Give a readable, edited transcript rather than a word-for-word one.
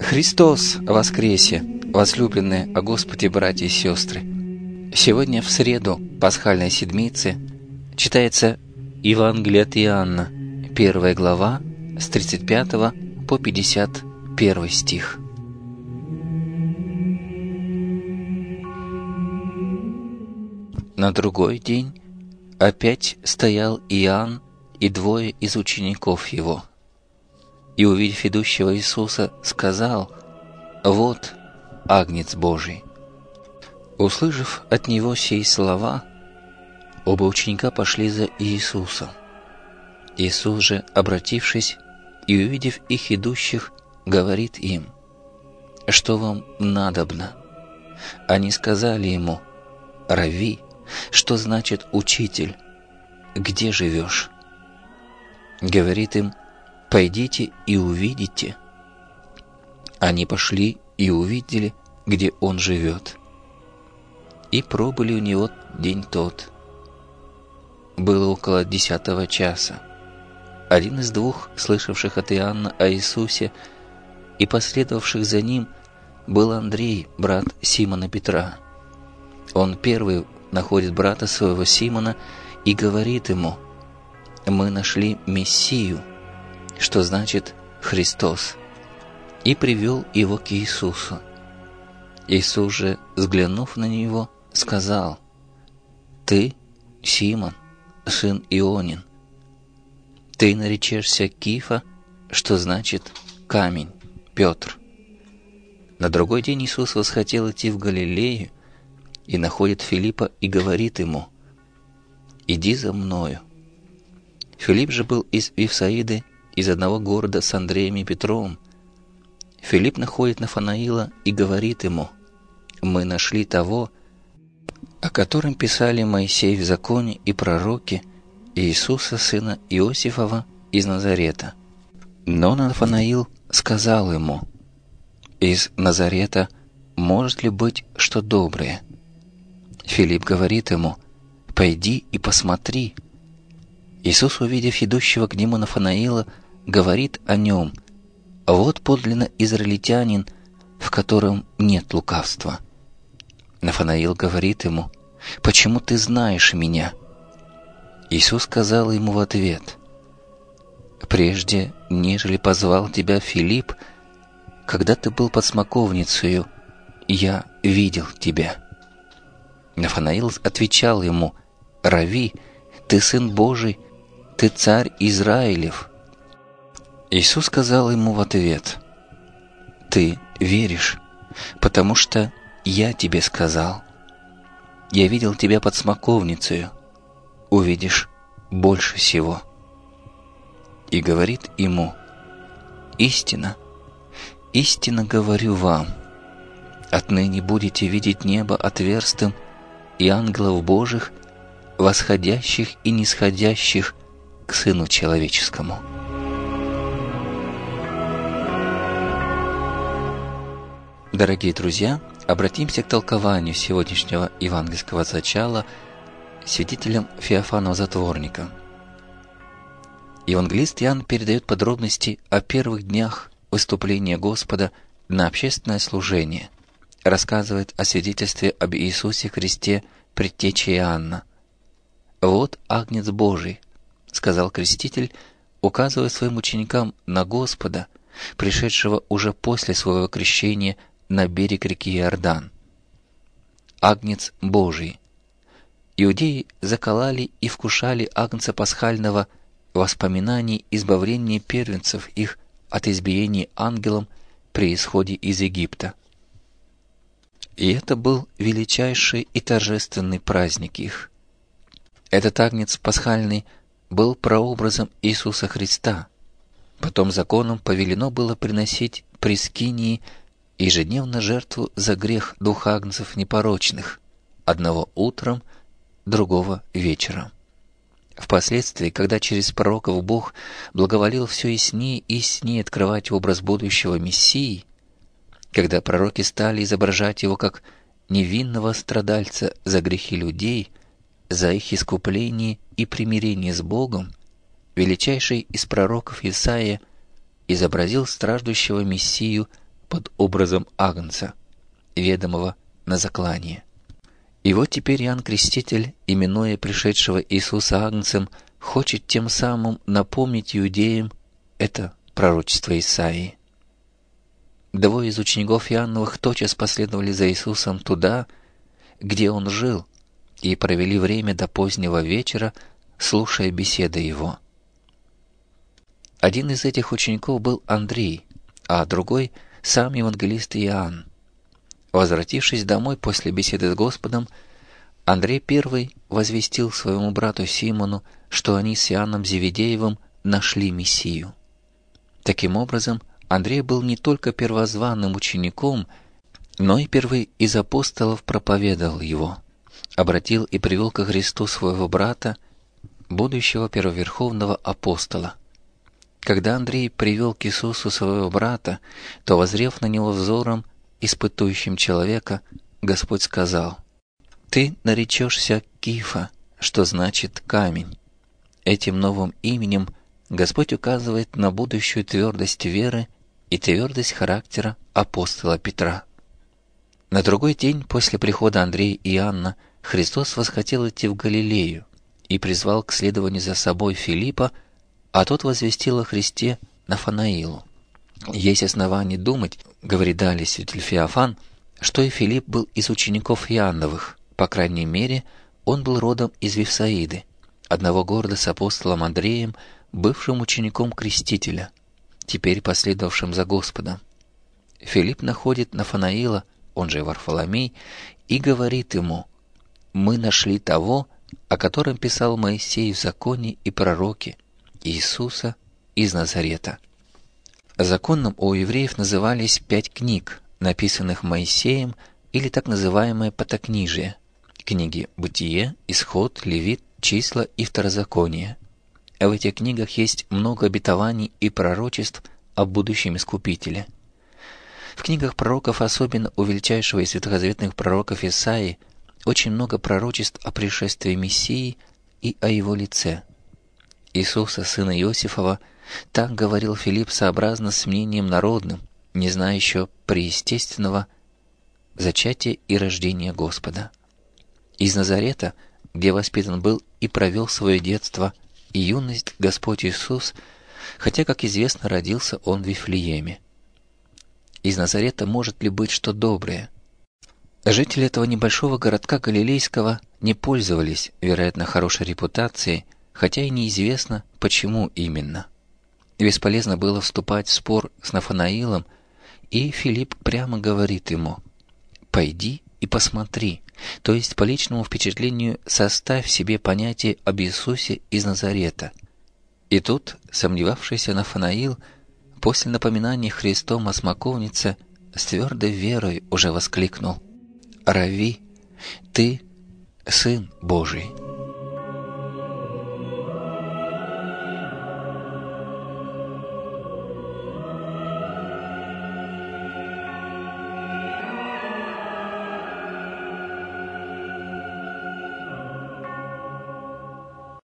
Христос воскресе, возлюбленные о Господе братья и сестры! Сегодня в среду Пасхальной Седмицы читается Евангелие от Иоанна, 1 глава, с 35 по 51 стих. На другой день опять стоял Иоанн и двое из учеников его. И, увидев идущего Иисуса, сказал: «Вот Агнец Божий». Услышав от него сии слова, оба ученика пошли за Иисусом. Иисус же, обратившись и увидев их идущих, говорит им: «Что вам надобно?» Они сказали ему: «Рави», что значит «учитель», «где живешь?» Говорит им: «Пойдите и увидите». Они пошли и увидели, где он живет. И пробыли у него день тот. Было около 10 часа. Один из двух, слышавших от Иоанна о Иисусе и последовавших за ним, был Андрей, брат Симона Петра. Он первый находит брата своего Симона и говорит ему: «Мы нашли Мессию», что значит «Христос», и привел его к Иисусу. Иисус же, взглянув на него, сказал: «Ты, Симон, сын Ионин, ты наречешься Кифа, что значит камень, Петр». На другой день Иисус восхотел идти в Галилею и находит Филиппа и говорит ему: «Иди за мною». Филипп же был из Вифсаиды, из одного города с Андреем и Петром. Филипп находит Нафанаила и говорит ему: «Мы нашли того, о котором писали Моисей в законе и пророки, Иисуса, сына Иосифова из Назарета». Но Нафанаил сказал ему: «Из Назарета может ли быть что доброе?» Филипп говорит ему: «Пойди и посмотри». Иисус, увидев идущего к нему Нафанаила, говорит о нем: «Вот подлинно израильтянин, в котором нет лукавства». Нафанаил говорит ему: «Почему ты знаешь меня?» Иисус сказал ему в ответ: «Прежде, нежели позвал тебя Филипп, когда ты был под смоковницею, я видел тебя». Нафанаил отвечал ему: «Рави, ты Сын Божий, ты Царь Израилев». Иисус сказал ему в ответ: «Ты веришь, потому что я тебе сказал. Я видел тебя под смоковницею, увидишь больше всего». И говорит ему: «Истинно, истинно говорю вам, отныне будете видеть небо отверстым и ангелов Божьих, восходящих и нисходящих к Сыну Человеческому». Дорогие друзья, обратимся к толкованию сегодняшнего евангельского зачала святителем Феофаном Затворником. Евангелист Иоанн передает подробности о первых днях выступления Господа на общественное служение, рассказывает о свидетельстве об Иисусе Христе предтече Иоанна. «Вот Агнец Божий», — сказал Креститель, указывая своим ученикам на Господа, пришедшего уже после своего крещения на берег реки Иордан. Агнец Божий. Иудеи заколали и вкушали агнца пасхального в воспоминании избавления первенцев их от избиения ангелом при исходе из Египта. И это был величайший и торжественный праздник их. Этот агнец пасхальный был прообразом Иисуса Христа. Потом законом повелено было приносить при скинии ежедневно жертву за грех двух агнцев непорочных, одного утром, другого вечером. Впоследствии, когда через пророков Бог благоволил все яснее и яснее открывать образ будущего Мессии, когда пророки стали изображать его как невинного страдальца за грехи людей, за их искупление и примирение с Богом, величайший из пророков Исаия изобразил страждущего Мессию под образом агнца, ведомого на заклание. И вот теперь Иоанн Креститель, именуя пришедшего Иисуса агнцем, хочет тем самым напомнить иудеям это пророчество Исаии. Двое из учеников Иоанновых тотчас последовали за Иисусом туда, где Он жил, и провели время до позднего вечера, слушая беседы Его. Один из этих учеников был Андрей, а другой — сам евангелист Иоанн. Возвратившись домой после беседы с Господом, Андрей первый возвестил своему брату Симону, что они с Иоанном Зеведеевым нашли Мессию. Таким образом, Андрей был не только первозванным учеником, но и первый из апостолов проповедовал его, обратил и привел ко Христу своего брата, будущего первоверховного апостола. Когда Андрей привел к Иисусу своего брата, то, воззрев на него взором, испытующим человека, Господь сказал: «Ты наречешься Кифа», что значит «камень». Этим новым именем Господь указывает на будущую твердость веры и твердость характера апостола Петра. На другой день после прихода Андрея и Иоанна Христос восхотел идти в Галилею и призвал к следованию за собой Филиппа, а тот возвестил о Христе Нафанаилу. Есть основания думать, говорит далее святитель Феофан, что и Филипп был из учеников Иоанновых, по крайней мере, он был родом из Вифсаиды, одного города с апостолом Андреем, бывшим учеником Крестителя, теперь последовавшим за Господом. Филипп находит Нафанаила, он же Варфоломей, и говорит ему: «Мы нашли того, о котором писал Моисей в законе и пророки, Иисуса из Назарета». Законом у евреев назывались 5 книг, написанных Моисеем, или так называемое Пятикнижие, книги Бытие, Исход, Левит, Числа и Второзаконие. В этих книгах есть много обетований и пророчеств о будущем Искупителе. В книгах пророков, особенно у величайшего из ветхозаветных пророков Исаии, очень много пророчеств о пришествии Мессии и о Его лице. Иисуса, сына Иосифова, так говорил Филипп сообразно с мнением народным, не зная еще преестественного зачатия и рождения Господа. Из Назарета, где воспитан был и провел свое детство и юность Господь Иисус, хотя, как известно, родился Он в Вифлееме. Из Назарета может ли быть что доброе? Жители этого небольшого городка галилейского не пользовались, вероятно, хорошей репутацией, хотя и неизвестно, почему именно. Бесполезно было вступать в спор с Нафанаилом, и Филипп прямо говорит ему: «Пойди и посмотри», то есть по личному впечатлению составь себе понятие об Иисусе из Назарета. И тут сомневавшийся Нафанаил после напоминания Христом о смоковнице с твердой верой уже воскликнул: «Рави, ты Сын Божий».